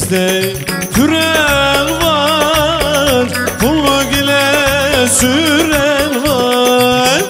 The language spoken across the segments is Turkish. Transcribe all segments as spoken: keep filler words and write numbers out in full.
Menderes'te Türel var, pulluk ile süren var.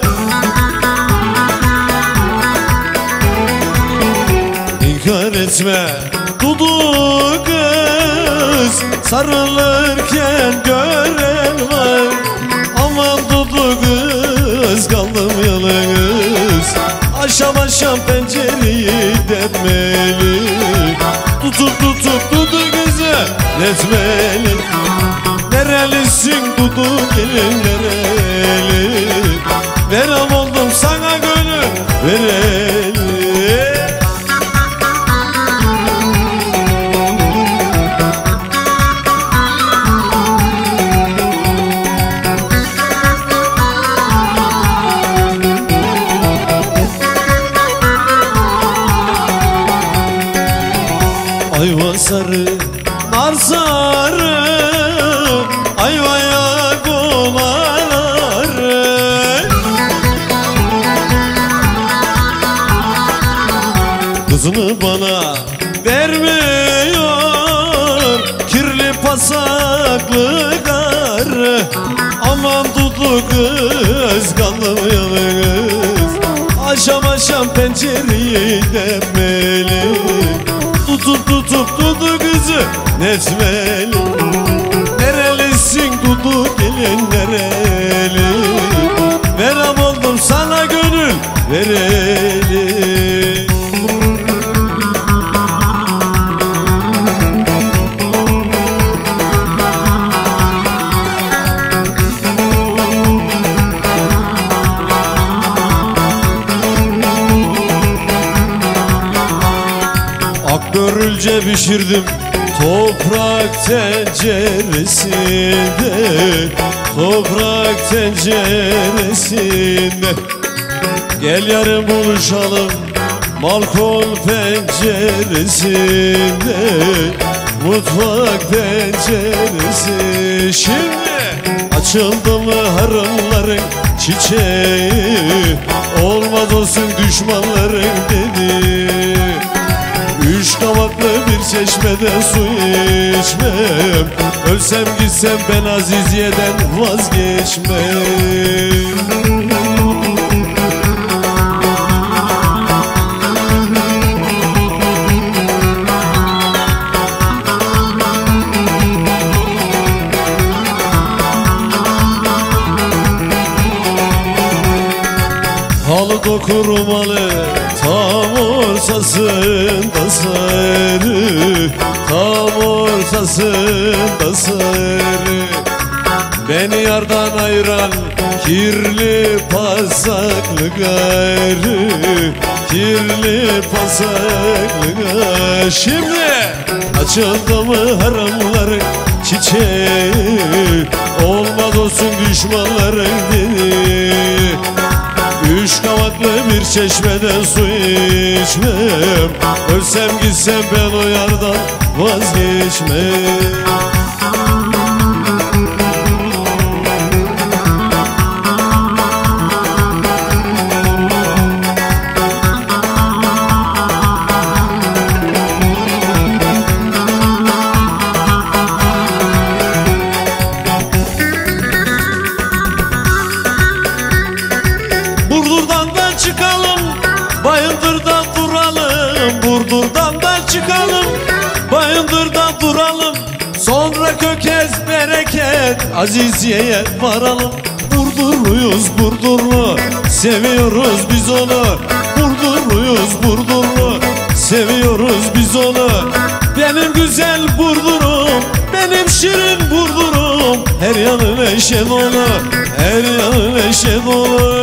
İnkar etme Dudu kız, sarılırken gören var. Aman Dudu kız, kaldım yalnız, aşam aşam pencereyi depmeli. Tutup tutup Dudu kızı netmeli. Nerelisin Dudu, gelin nereli? Verem oldum sana gönül vereli. Ayva sarı, nar sarı, ayvaya koları. Kızını bana vermiyor kirli pasaklı karı. Aman Dudu kız, kaldım yalnız, aşam aşam pencereyi depmeli. Tutup tutup Dudu kızı netmeli. Nerelisin Dudu, gelin nereli? Verem oldum sana gönül vereli. Börülce pişirdim toprak tenceresinde, toprak tenceresinde. Gel yarın buluşalım balkon penceresinde, mutfak penceresi. Şimdi açıldı mı harımların çiçeği, olmaz olsun düşmanların dedi. Üç kavaklı bir çeşmeden su içmem, ölsem gitsem ben Aziziye'den vazgeçmem. Halı dokurumalı, tam ortasında sarı, tam ortasında sarı. Beni yardan ayıran kirli pasaklı garı, kirli pasaklı garı. Şimdi açıldı mı haramların çiçeği, olmaz olsun düşmanların dili. Üç kavaklı bir çeşmeden su içmem, ölsem gitsem ben o yardan vazgeçmem. Burdur'dan da çıkalım, Bayındır'dan duralım. Burdur'dan da çıkalım, Bayındır'dan duralım. Sonra Kökez bereket Aziziye'ye varalım. Burdurluyuz Burdurlu, seviyoruz biz onu. Burdurluyuz Burdurlu, seviyoruz biz onu. Benim güzel Burdur'um, benim şirin Burdur'um. Her yanı neşe dolu, her yanı neşe dolu.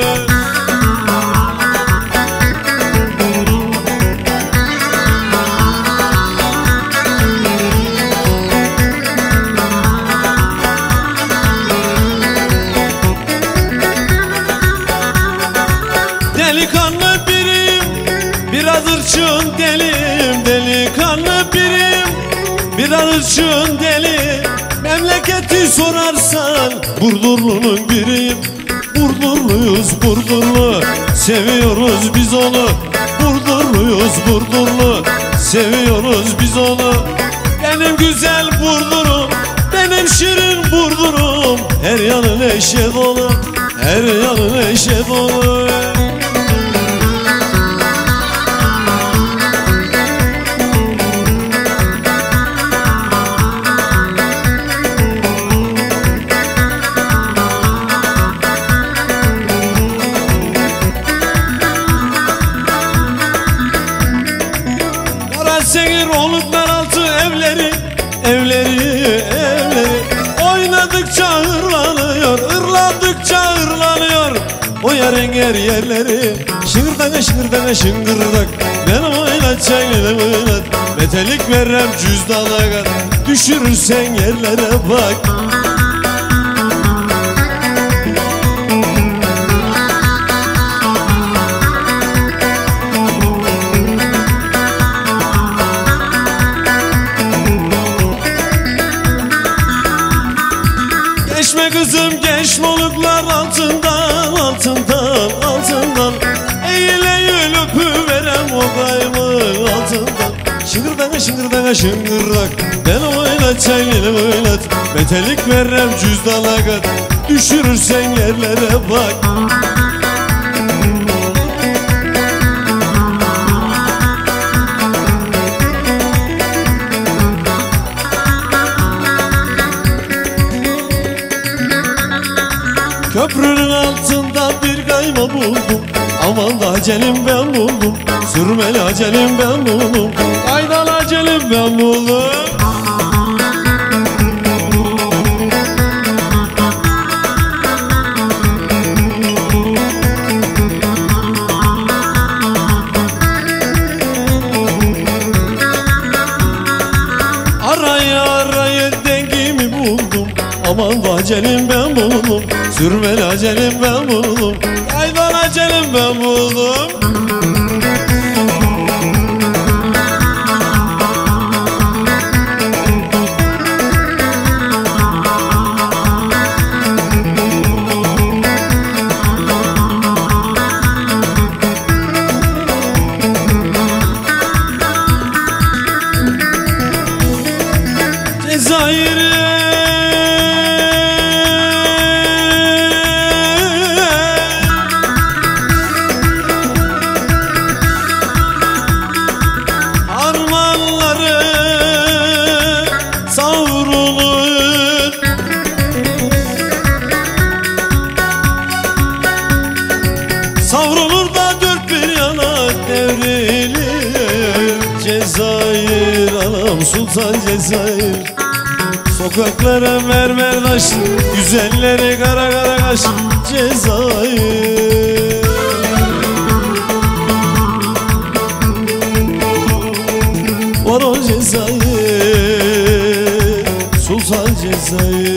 Delikanlı birim, biraz ırçın delim. Delikanlı birim, biraz ırçın deli. Memleketi sorarsan Burdurlu'nun biriyim. Burdurluyuz Burdurlu, seviyoruz biz onu. Burdurluyuz Burdurlu, seviyoruz biz onu. Benim güzel Burdur'um, benim şirin Burdur'um, her yanı neşe dolu, her yanı neşe dolu. Karasehir oluklar altı evleri, evleri, evleri. Oynadıkça hırlanıyor, hırlandıkça hırlanıyor o yerenger yerleri. Şıngırdana şıngırdana şıngırdak, benim oynat çayını oynat. Metelik verem cüzdana kat, düşürürsen yerlere bak. Geçme kızım geç moluklar altından, altından, altından. Eğil eğil öpüverem o kaymağın altından. Şıngırdana şıngırdana şıngırdak, ben oynat çayını oynat. Metelik verem cüzdana kat, düşürürsen yerlere bak. Köprünün altında bir kayma buldum, aman da acelim ben buldum. Sürmeli acelim ben buldum, aydan acelim ben buldum. Arayı arayı dengimi buldum, aman da acelim ben buldum. Sürmeli acelim ben buldum, aydan acelim ben buldum. Cezayir'e savrulur, savrulur da dört bir yana devrilir. Cezayir anam sultan Cezayir, sokaklara mermer taş, güzelleri kara kara kaş. Cezayir var o Cezayir, Sultan Cezayir.